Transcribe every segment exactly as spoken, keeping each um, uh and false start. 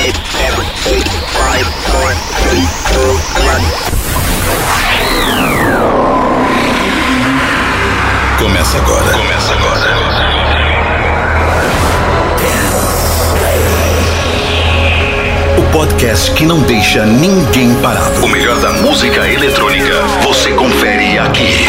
seven, six, five, four, three, two, one. Começa agora. Começa agora. O podcast que não deixa ninguém parado. O melhor da música eletrônica você confere aqui.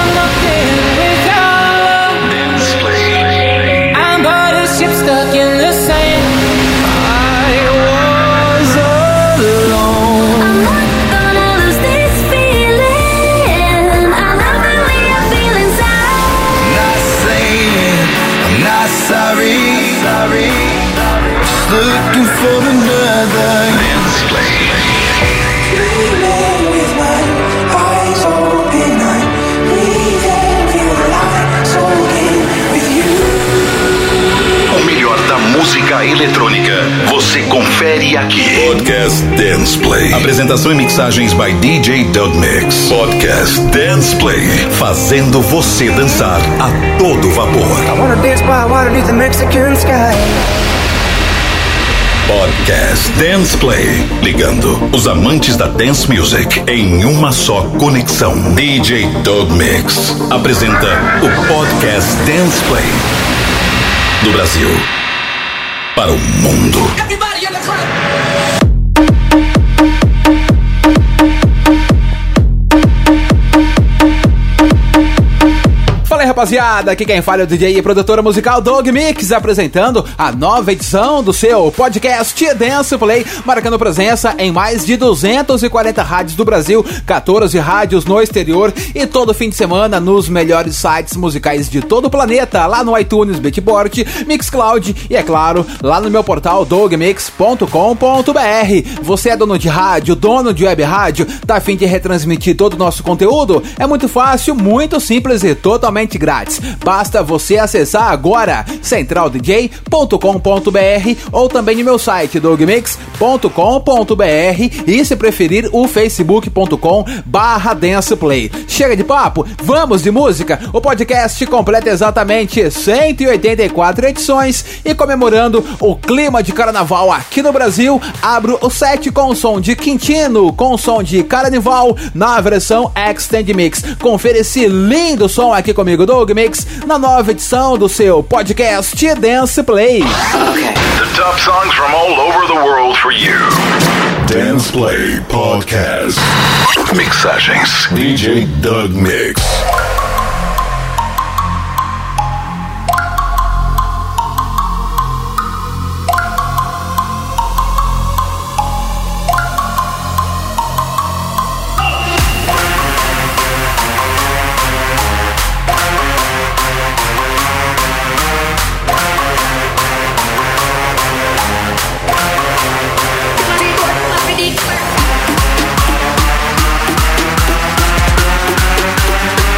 Dance Play. I'm but a ship stuck in the sand. I was alone. I'm not gonna lose this feeling. I love the way I feel inside. Not saying I'm not sorry, sorry. Just looking for another Dance Play. Dreaming with my eyes open, I'm breathing, feel alive, soaking with you. O melhor da música eletrônica você confere aqui. Podcast Dance Play. Apresentação e mixagens by D J Doug Mix. Podcast Dance Play. Fazendo você dançar a todo vapor. I wanna dance by water beneath the Mexican sky. Podcast Dance Play. Ligando os amantes da dance music em uma só conexão. D J Doug Mix apresenta o Podcast Dance Play. Do Brasil para o mundo. Everybody in the crowd. Fala aí, rapaziada, aqui quem fala é o D J e produtora musical Doug Mix, apresentando a nova edição do seu podcast Dance Play, marcando presença em mais de duzentas e quarenta rádios do Brasil, quatorze rádios no exterior e todo fim de semana nos melhores sites musicais de todo o planeta, lá no iTunes, Beatport, Mixcloud e, é claro, lá no meu portal doug mix ponto com ponto b r. Você é dono de rádio, dono de web rádio, tá a fim de retransmitir todo o nosso conteúdo? É muito fácil, muito simples e totalmente grátis. Basta você acessar agora central d j ponto com ponto b r ou também no meu site doug mix ponto com ponto b r e, se preferir, o facebook ponto com barra danceplay. Chega de papo, vamos de música. O podcast completa exatamente cento e oitenta e quatro edições e, comemorando o clima de carnaval aqui no Brasil, abro o set com o som de Quintino, com o som de Carnival na versão Extend Mix. Confere esse lindo som aqui comigo, Doug Mix, na nova edição do seu podcast Dance Play. Okay. The top songs from all over the world for you. Dance Play Podcast. Mixagens D J Doug Mix. Deep, deep,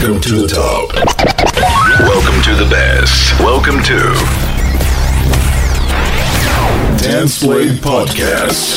Welcome to the top. Welcome to the best. Welcome to Dance Play Podcast.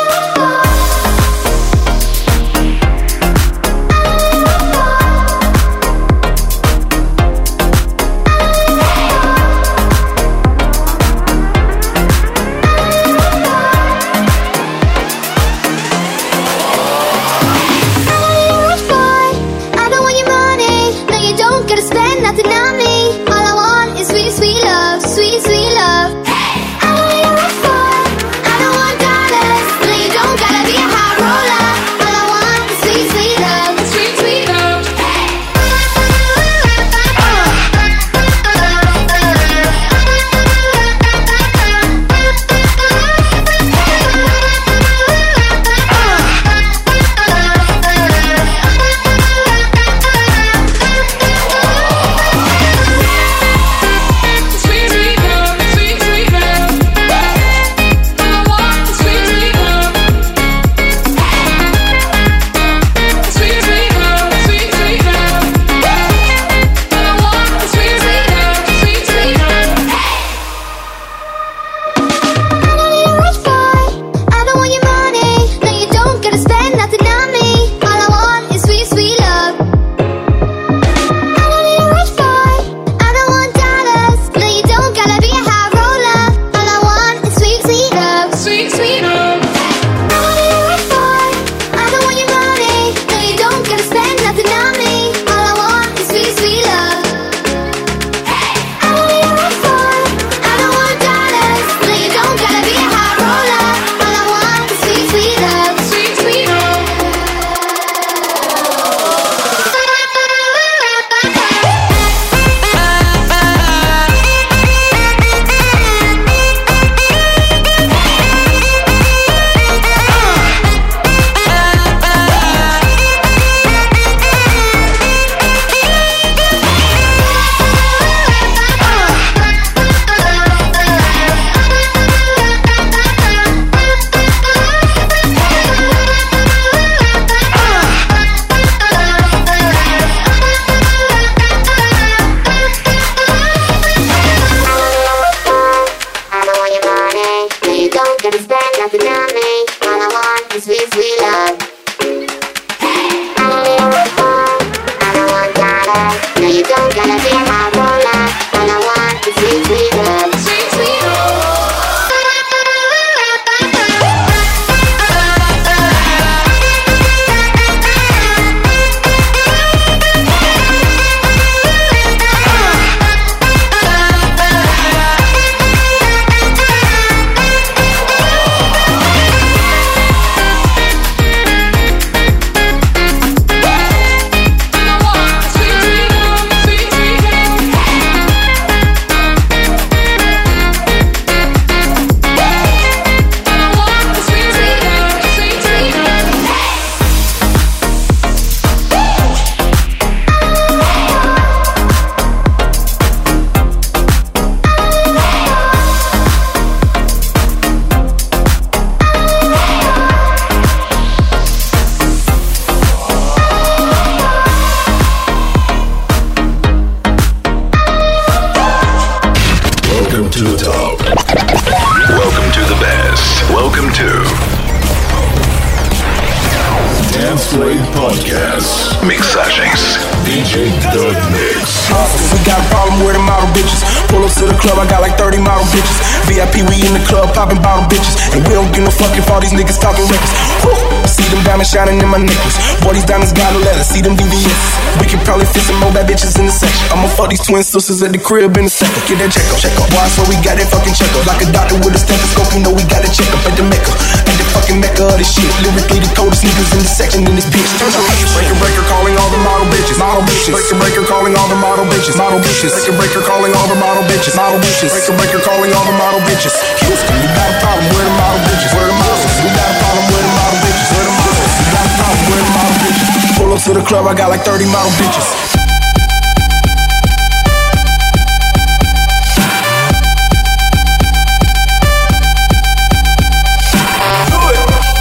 Shining in my necklace. Boy, these diamonds got a letter. See them V V S. We can probably fit some more bad bitches in the section. I'ma fuck these twin sisters at the crib in a second. Get that check up, check up. Boy, I swear we got that fucking check up. Like a doctor with a stethoscope, you know we got a check up at the Mecca. At the fucking Mecca of this shit. Lyrically the coldest niggas in the section in this bitch. Turn up. Breaker, breaker, calling all the model bitches. Model bitches. Breaker, breaker, calling all the model bitches. Model bitches. Breaker, breaker, calling all the model bitches. Model bitches. Breaker, breaker, calling all the model bitches. Houston, we got a problem. Where the model bitches? Where the models? We got a problem. Where the model bitches? Where the models? We got a problem. Where the model bitches? Pull up to the club, I got like thirty model bitches.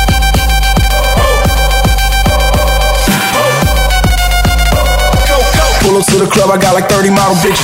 Go, go. up to the club, I got like thirty model bitches.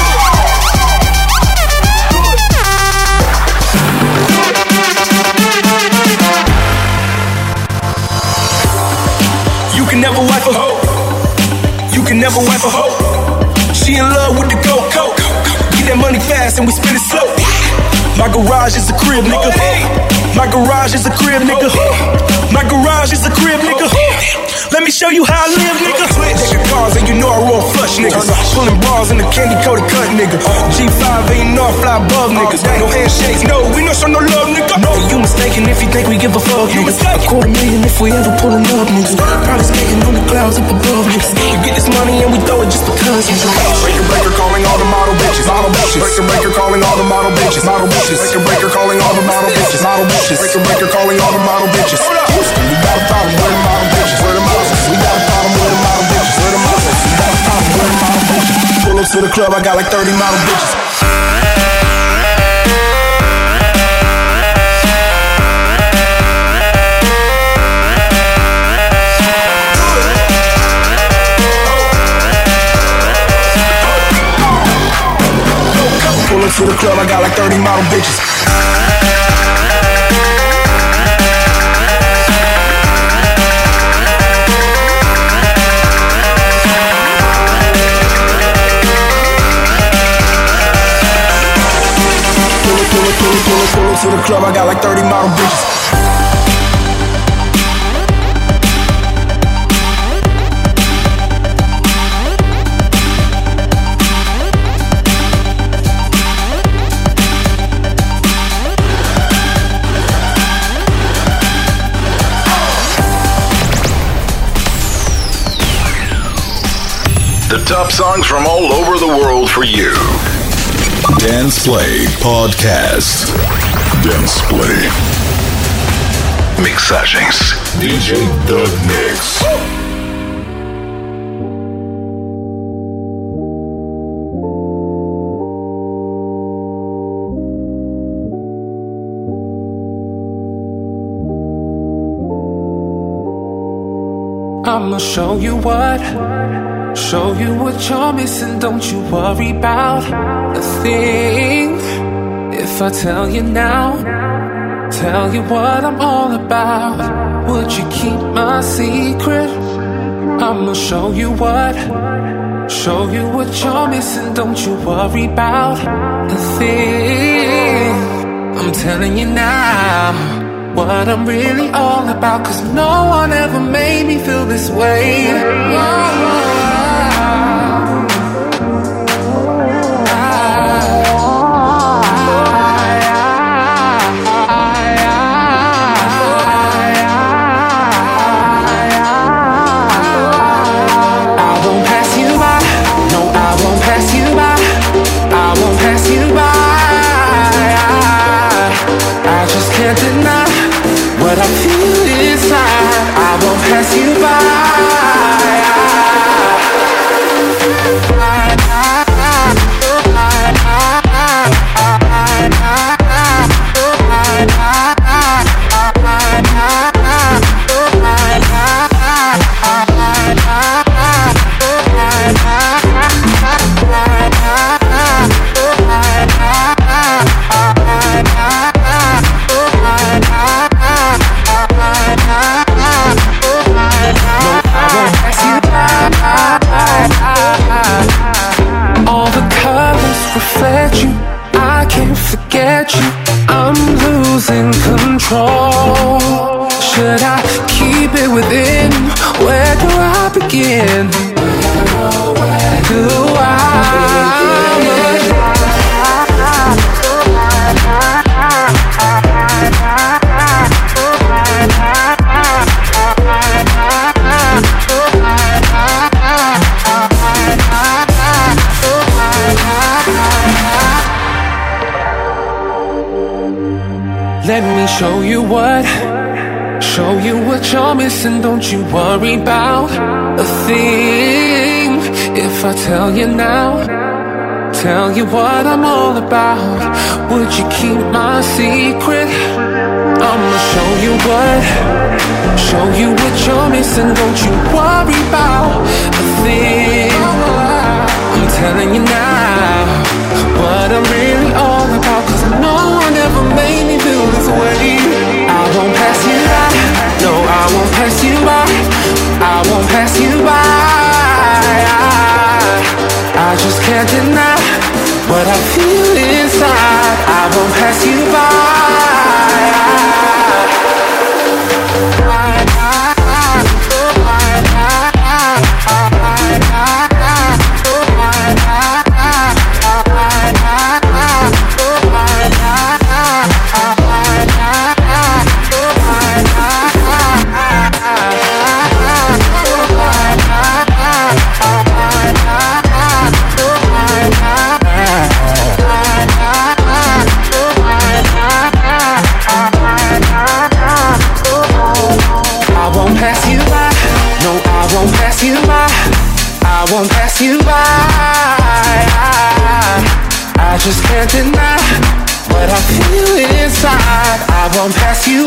You can never wipe a hoe. You can never wipe a hoe. She in love with the go-go. Get that money fast and we spend it slow. My garage is a crib, nigga. My garage is a crib, nigga. My garage is a crib, nigga. Let me show you how I live, nigga. Taking cars and you know I roll flush, niggas. Pulling bras in the candy coated cut, nigga. G five and you know I fly above, niggas. No handshakes, no, we don't show no love, nigga. No, you mistaken if you think we give a fuck, niggas. A quarter million if we ever pulling up, niggas. Probably skating on the clouds up above, niggas. We get this money and we throw it just because, niggas. Breaker, breaker, calling all the model bitches. Model bitches. Breaker, breaker, calling all the model bitches. Model bitches. Breaker, breaker, calling all the model bitches. Model bitches. Breaker, breaker, calling all the model bitches. Houston, we got a problem. Where the model bitches? Where the model bitches? We got a problem. Where the model bitches? Where the model bitches? We got a problem. Where the model bitches? Pull up to the club, I got like thirty model bitches. Pull up to the club, I got like thirty model bitches. Pull up, pull up, pull up, pull up to the club, I got like thirty model bitches. The top songs from all over the world for you. Dance Play Podcast. Dance Play. Mixagens. D J Doug Mix. I'ma show you what, show you what you're missing. Don't you worry about a thing. If I tell you now, tell you what I'm all about, would you keep my secret? I'ma show you what, show you what you're missing. Don't you worry about a thing. I'm telling you now what I'm really all about, 'cause no one ever made me feel this way. Oh. What I feel inside, I won't pass you by. I'm losing control. Should I keep it within? Where do I begin? Do I? Let me show you what, show you what you're missing. Don't you worry about a thing. If I tell you now, tell you what I'm all about, would you keep my secret? I'ma show you what, show you what you're missing. Don't you worry about a thing. I just can't deny what I feel inside. I won't pass you by. I won't pass you by. I just can't deny what I feel inside. I won't pass you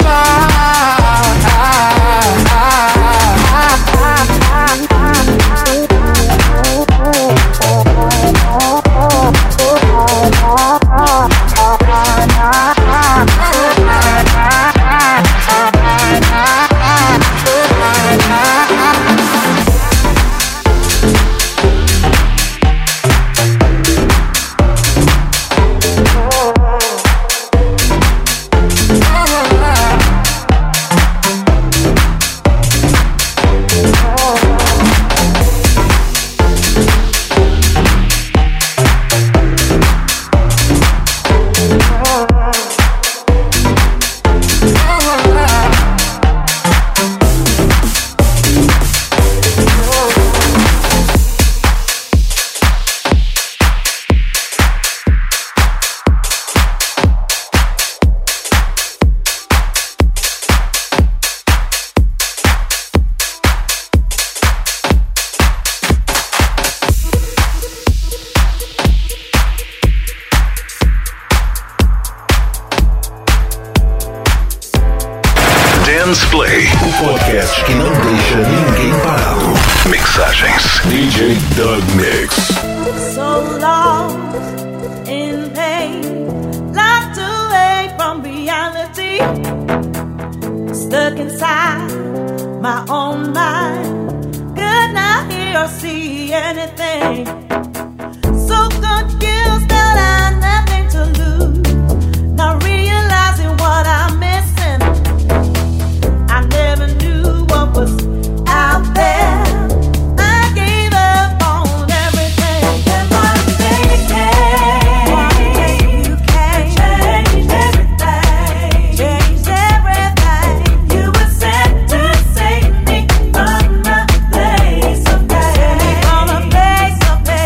Play, o podcast que não deixa ninguém parado. Mixagens D J Doug Mix. So lost in pain, locked away from reality, stuck inside my own mind, could not hear or see anything. So confused that I had nothing to lose, not realizing what I'm missing. I never knew what was out there. I gave up on everything. And one day came, one day you came, changed everything, changed everything. You were sent to save me from a place of pain, from a place of pain.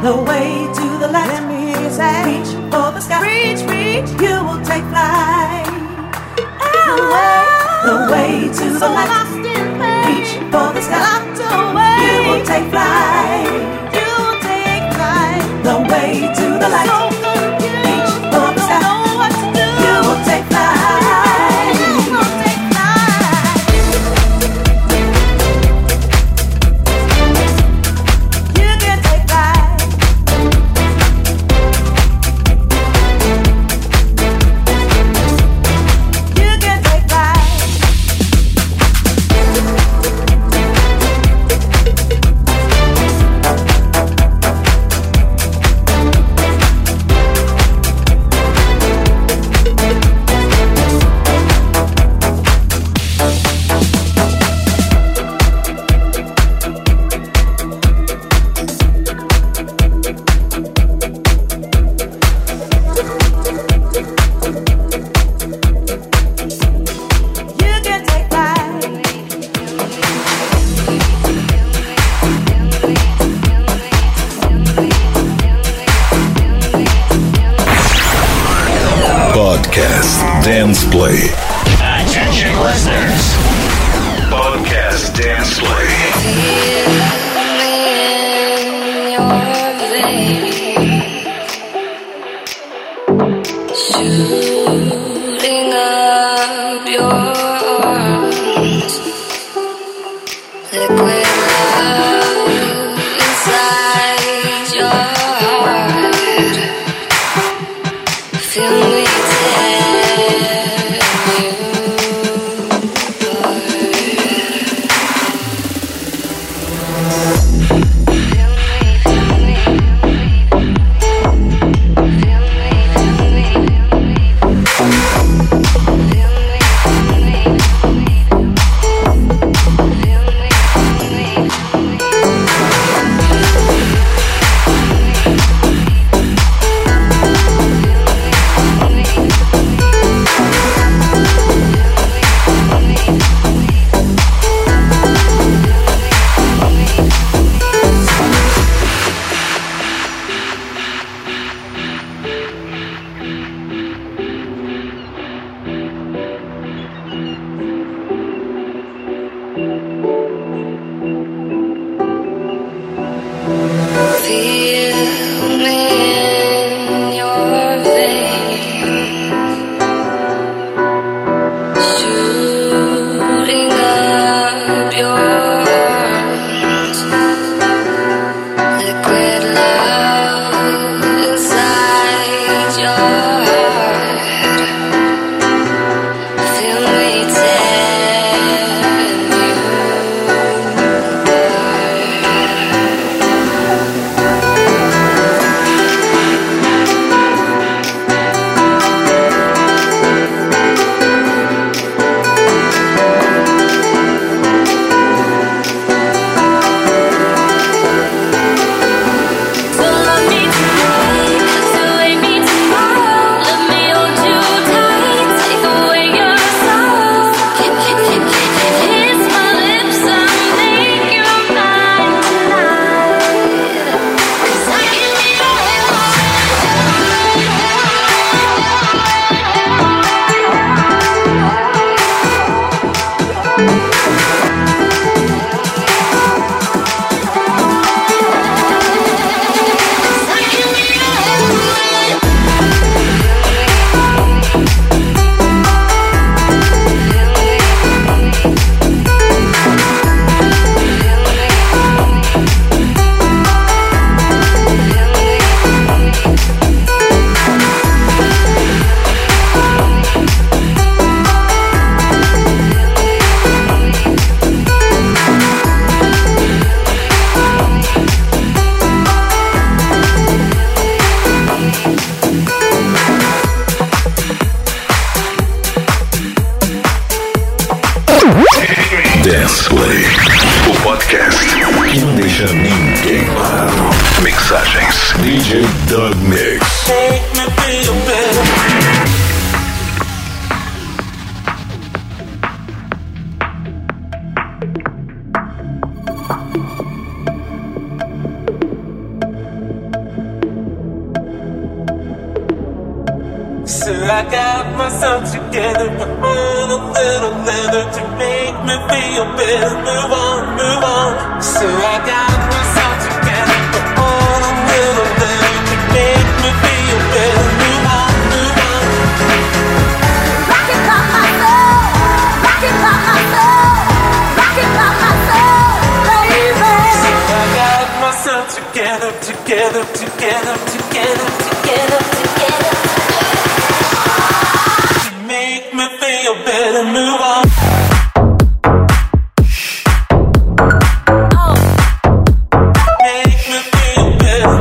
the way to the light. Let me hear you say, reach for the sky. Reach, reach, you will take flight. The way, the way to the light. Reach for the sky. You will take flight. You will take flight. The way to the light. Reach for the sky. You will take flight. You will take flight. You can take flight. You can take flight. You can take flight. Podcast Dance Play. Attention listeners. Podcast Dance Play. Shooting up your arms, liquid love inside your heart. Feel me tear you apart. Feel me, feel me, feel me, feel me, feel me, Feel me in your veins, shooting up your arms, liquid love inside your heart. Feel me tear you So love me tonight, isolate me tomorrow. Let me hold you tight, take away your sorrow. Kiss my lips and make you mine tonight. 'Cause I can be Dance Play. O podcast que não deixa ninguém parado. Mixagens D J Doug Mix. Make me feel better. I got myself together, put on a little leather to make me feel better. Move on, move on. So I got myself together, put on a little leather to make me feel better. Move on, move on. Rock it by my soul, rock it by my soul, rock it by my soul, baby. So I got myself together, together, together, together, together, together. Make me feel better, move on. Oh. Make me feel better.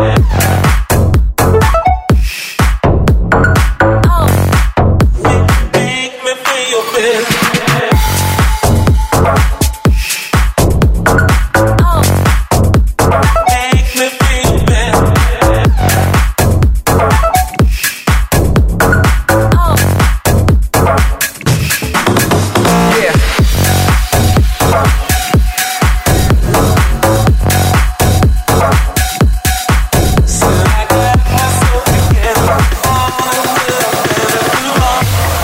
Oh. Make, make me feel better. Oh. Make me feel better. Oh. So I got myself together, on a little better, move on.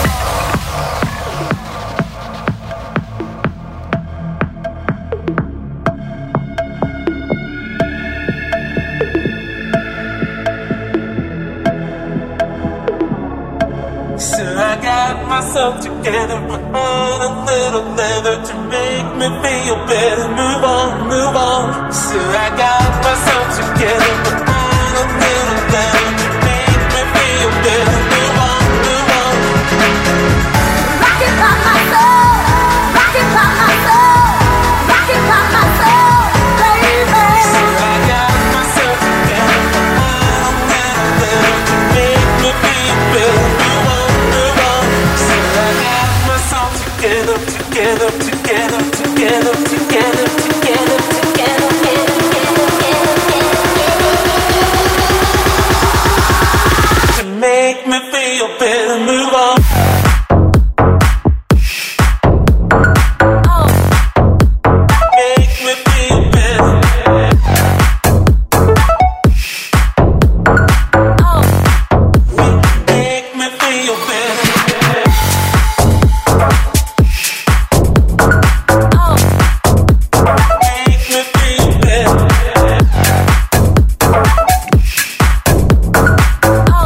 So I got myself together, put on a little leather to make me feel better. Move on, move on. So I got myself together, put on a little leather to make me feel better. Move on, move on. Rock it by my soul, rock it by my soul, rock it by my soul, baby. So I got myself together, put on a little leather to make me feel better. Move on, move on. So I got myself together, together, together, together, together, together, together, to make me feel better. Move on. Oh. Make me feel better. Oh. Make me feel better. Oh. Make me feel better. Oh.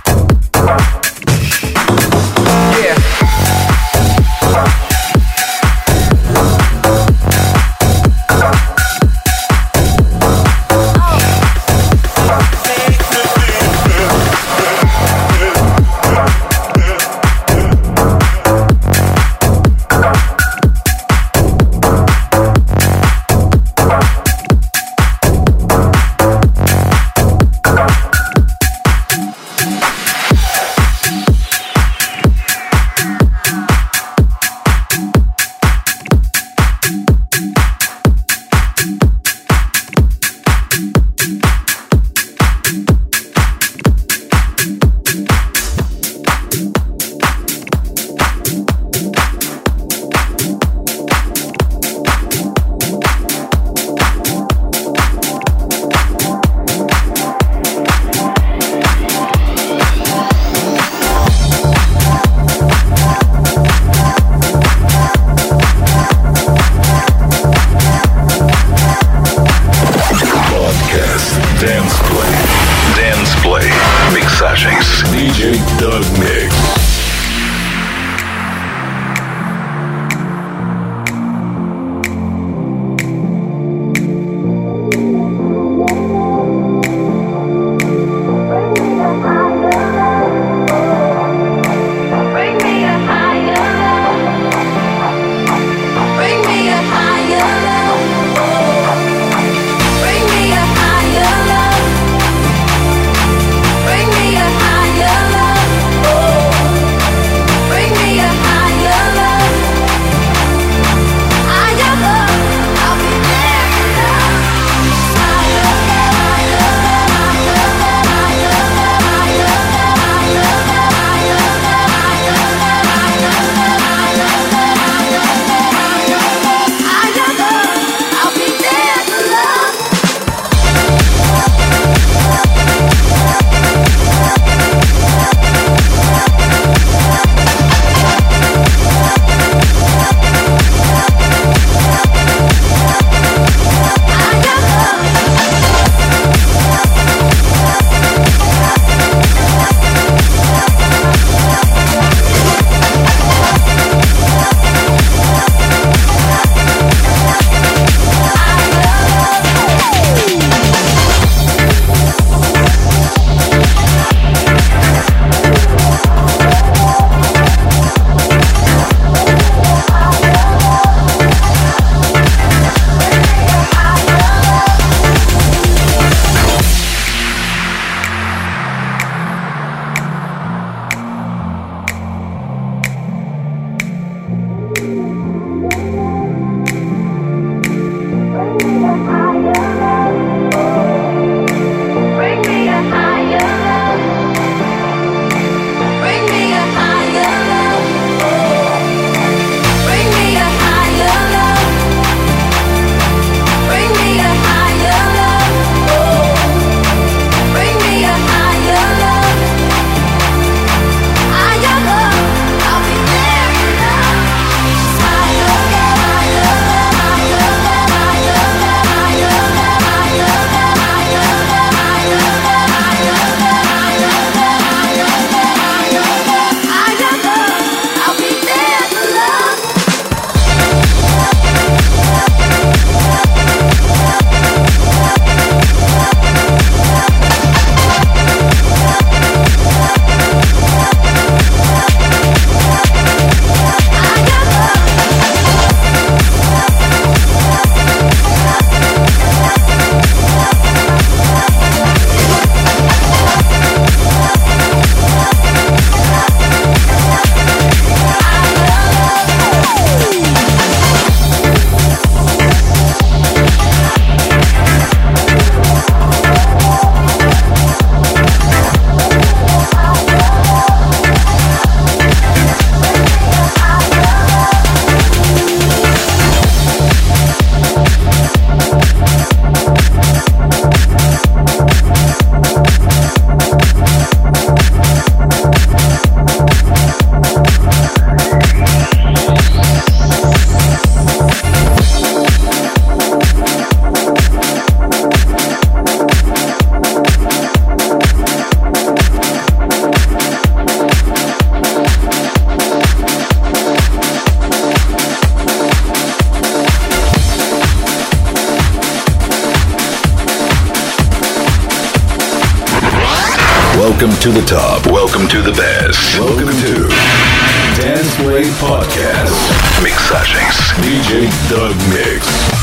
D J Doug Mix. Bring me a higher love. Welcome to the top. Welcome to the best. Welcome to Dance Play Podcast. Mixagens. D J Doug Mix.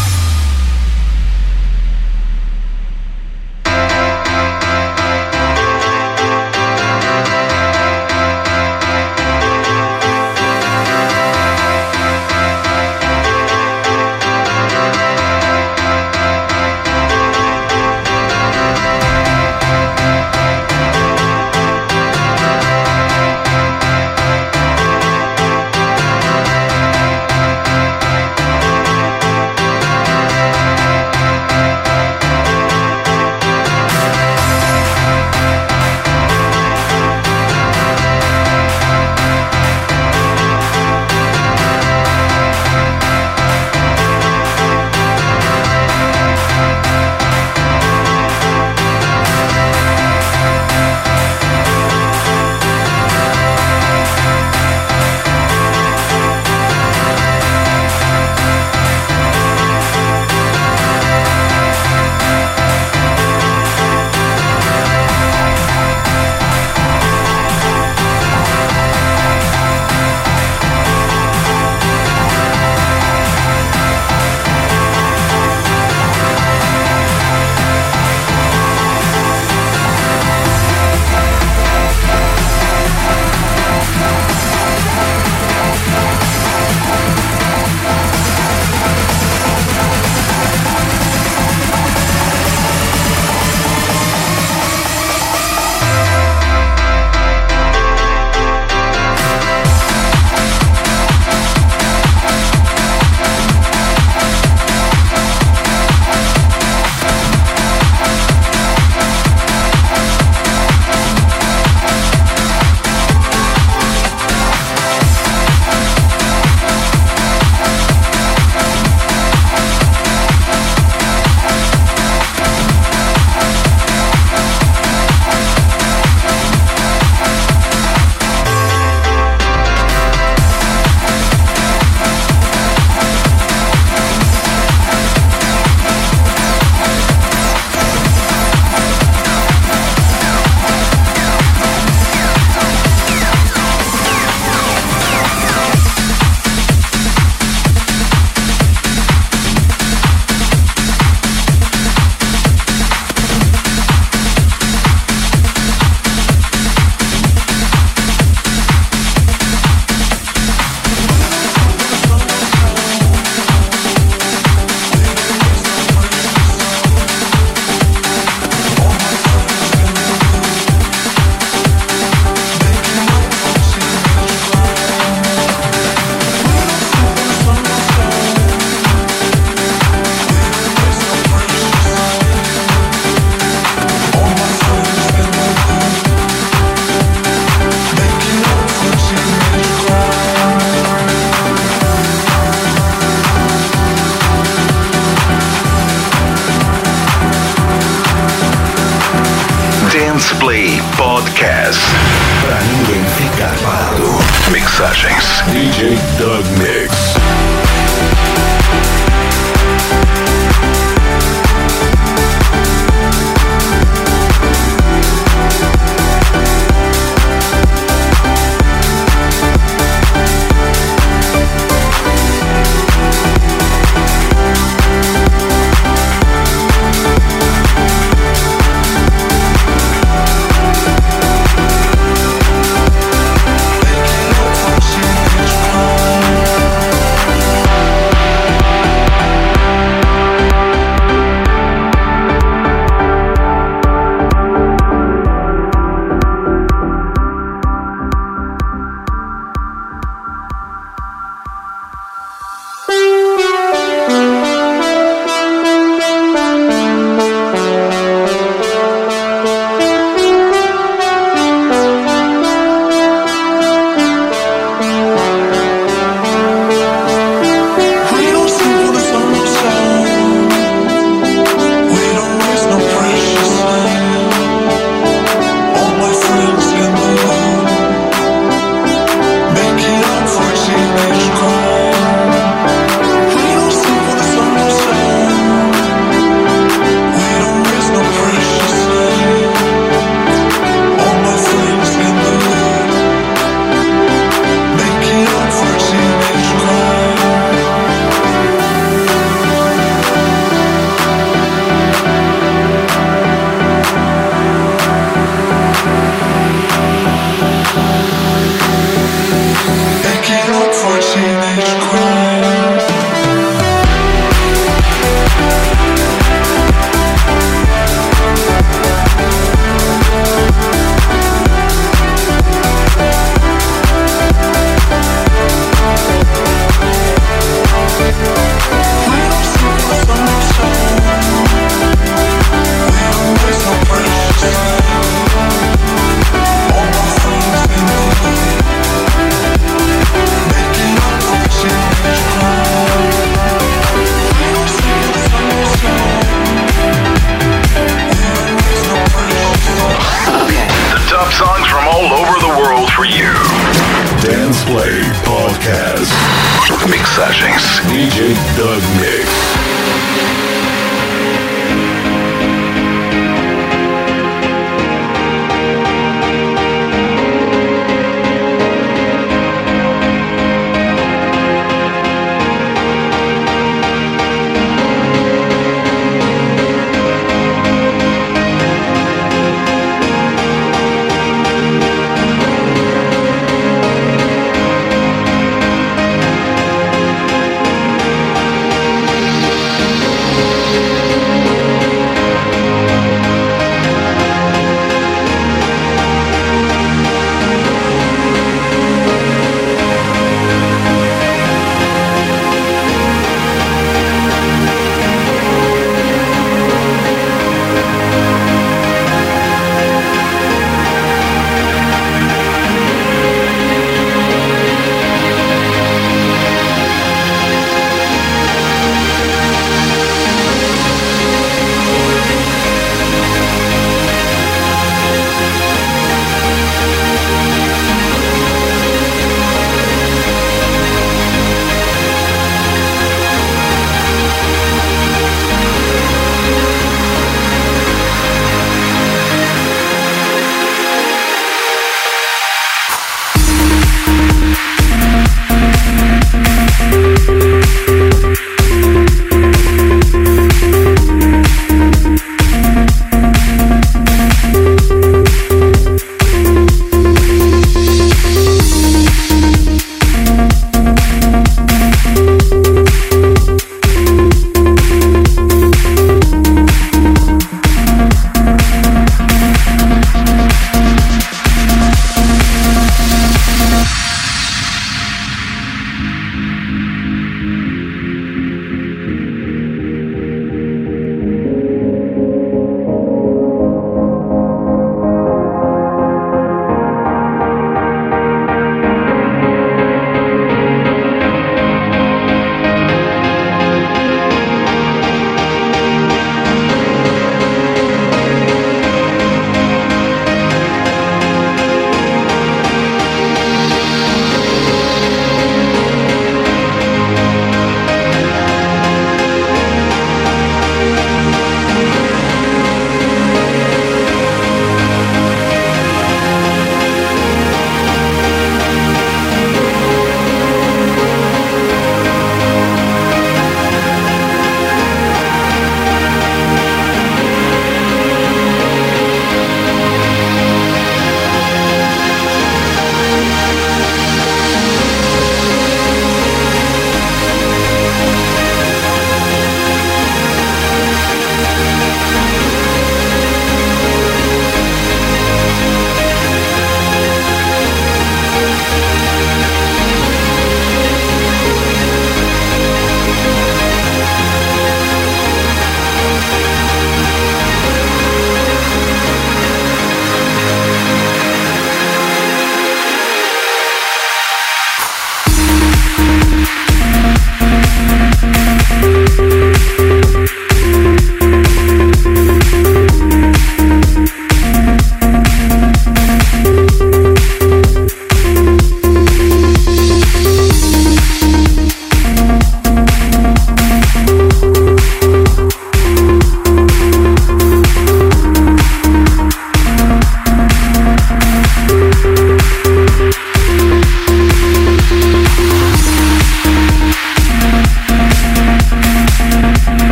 Dance Play Podcast. Pra ninguém ficar parado. Mixagens. D J Doug Mix.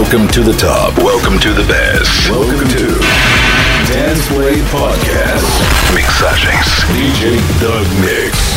Welcome to the top. Welcome to the best. Welcome to Dance Play Podcast. Mixagens. D J Doug Mix.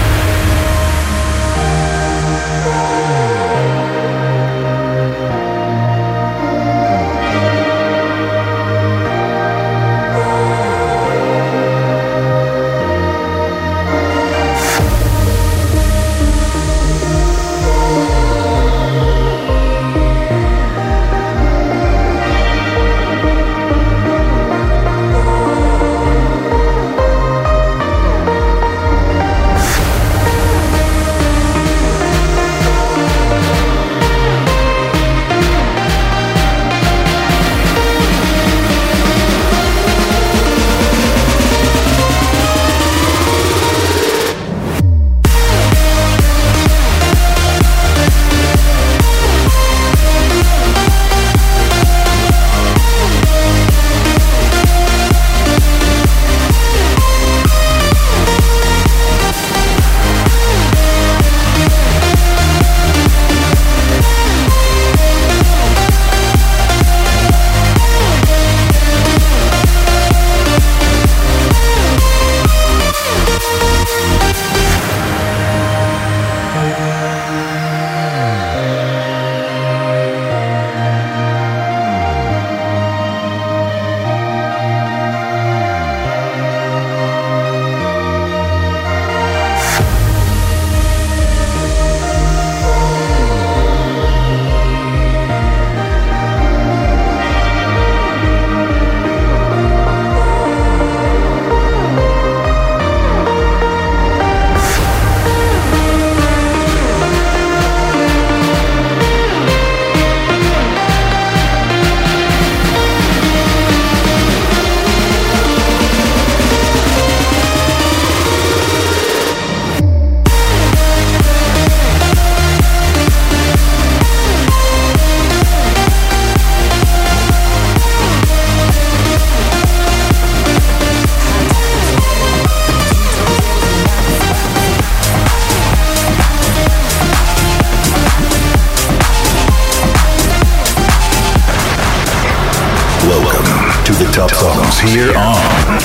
Top songs here on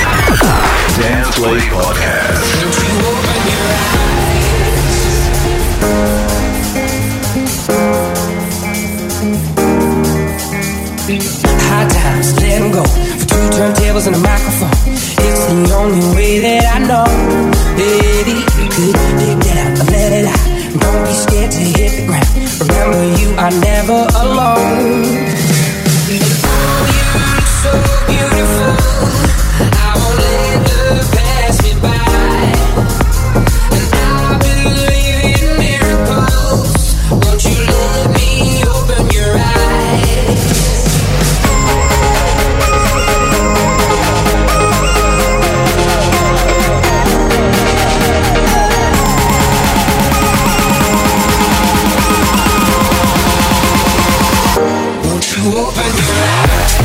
Dance Play Podcast. High times, let them go. For two turntables and a microphone. It's the only way that I know. Baby, you could dig down and let it out. Don't be scared to hit the ground. Remember, you are never alone. Oh, you look so beautiful. I won't let the past me by. And I believe in miracles. Won't you let me open your eyes? Won't you open your eyes?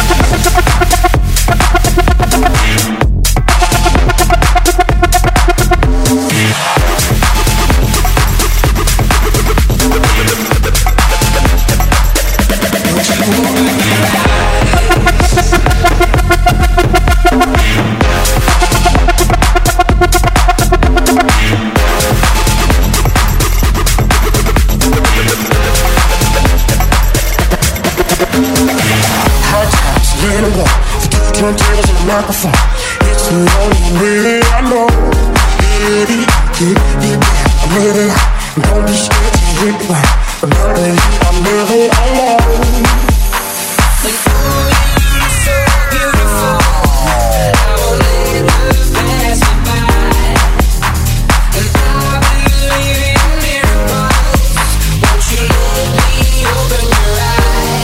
Turntables and a microphone. It's the only way I know. Baby, keep it down, I'm let it out. Don't be scared to hit the ground. Remember, you are never alone. Oh, you look so beautiful. I won't let the past me by. And I believe in miracles. Won't you let me open your eyes?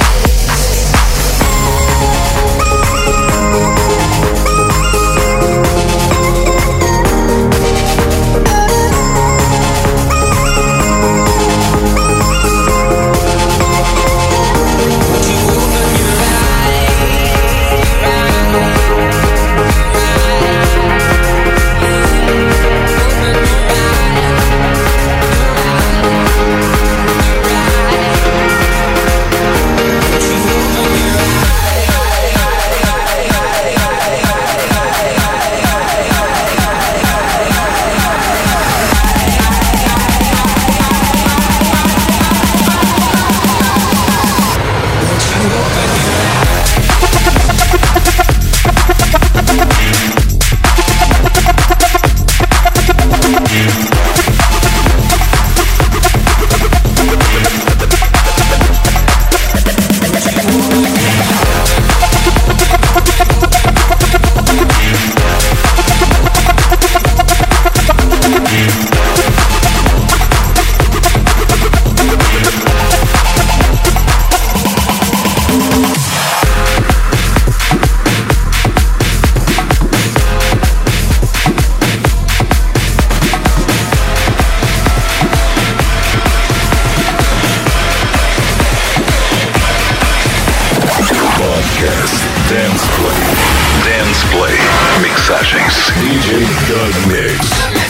Dance Play. Dance Play. Mixagens. D J Doug Mix.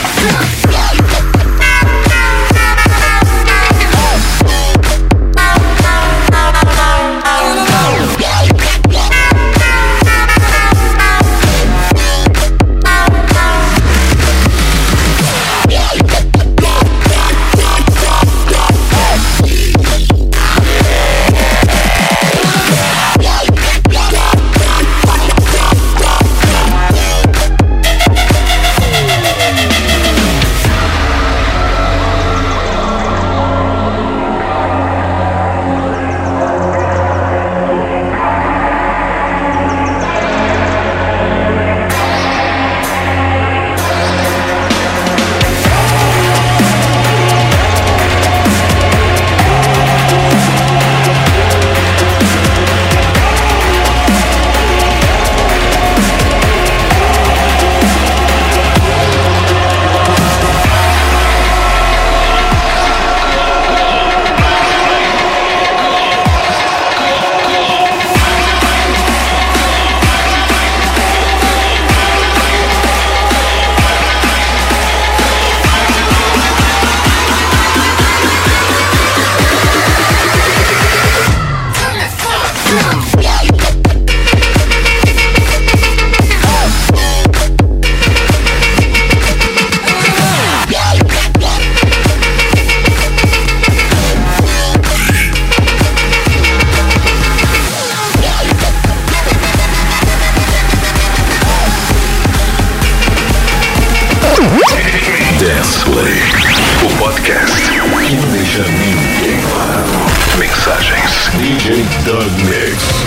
Dance Play, o podcast que não deixa ninguém parado. Mixagens D J Doug Mix.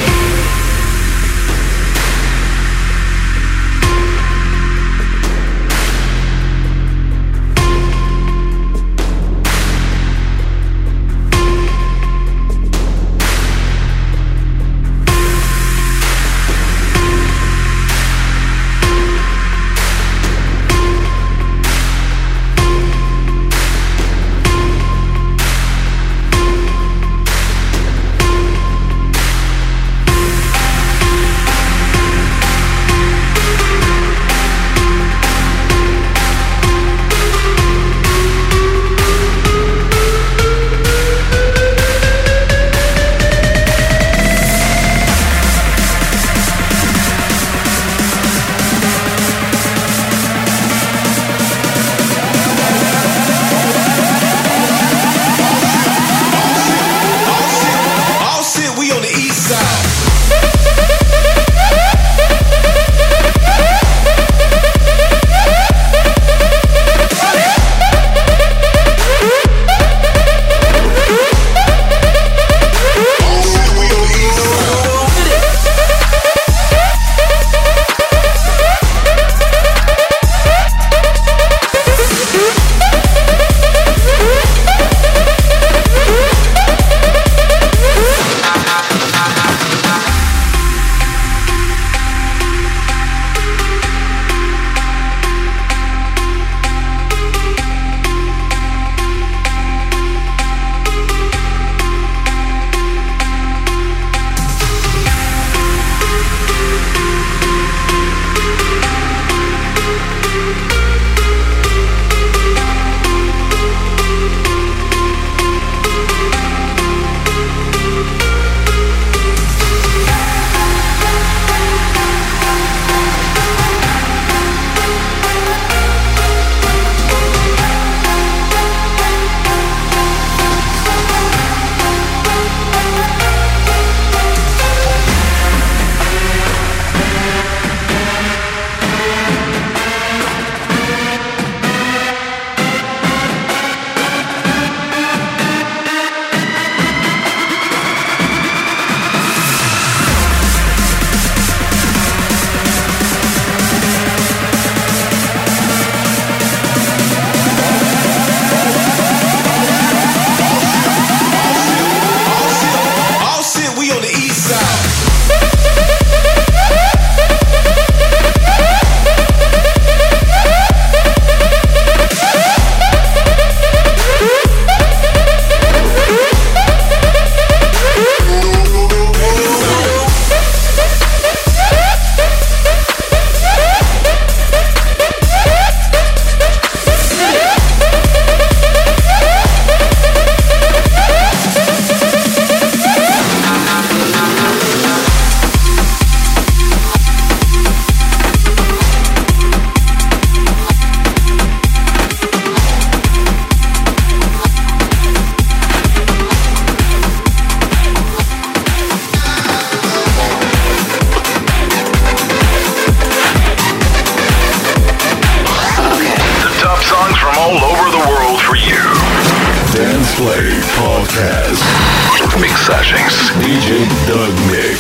mixagens. D J Doug Mix.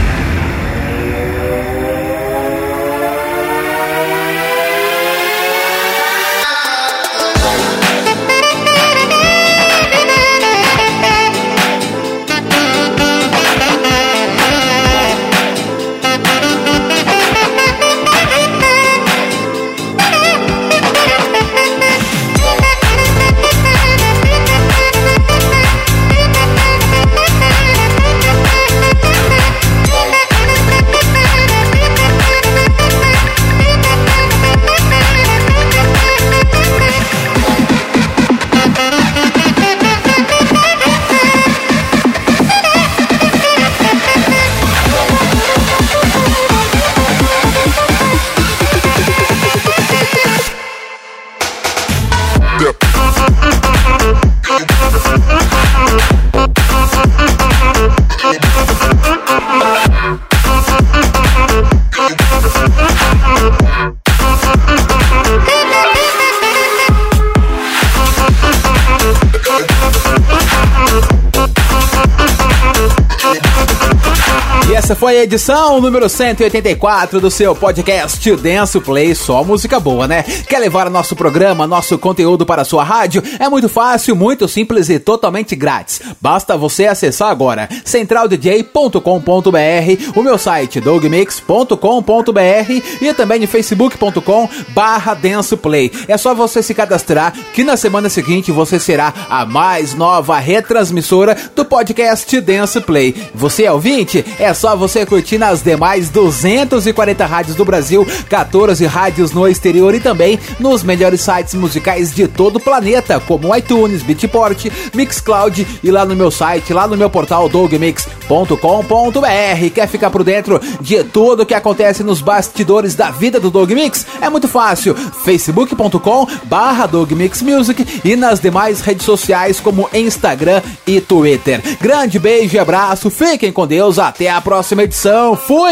Essa foi a edição número cento e oitenta e quatro do seu podcast Dance Play, só música boa, né? Quer levar nosso programa, nosso conteúdo para a sua rádio? É muito fácil, muito simples e totalmente grátis. Basta você acessar agora central d j ponto com ponto b r, o meu site doug mix ponto com ponto b r e também em facebook ponto com barra dance play. É só você se cadastrar que na semana seguinte você será a mais nova retransmissora do podcast Dance Play. Você é ouvinte? É só você curtir nas demais duzentas e quarenta rádios do Brasil, quatorze rádios no exterior e também nos melhores sites musicais de todo o planeta, como iTunes, Beatport, Mixcloud e lá no meu site, lá no meu portal doug mix ponto com ponto b r. Quer ficar por dentro de tudo o que acontece nos bastidores da vida do Doug Mix? É muito fácil, facebook ponto com barra doug mix music e nas demais redes sociais como Instagram e Twitter. Grande beijo e abraço, fiquem com Deus, até a próxima edição, fui!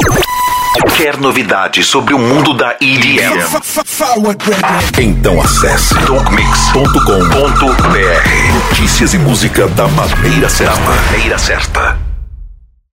Quer novidades sobre o mundo da E D M? Então acesse doug mix ponto com ponto b r. Notícias e música da maneira certa. Da maneira certa.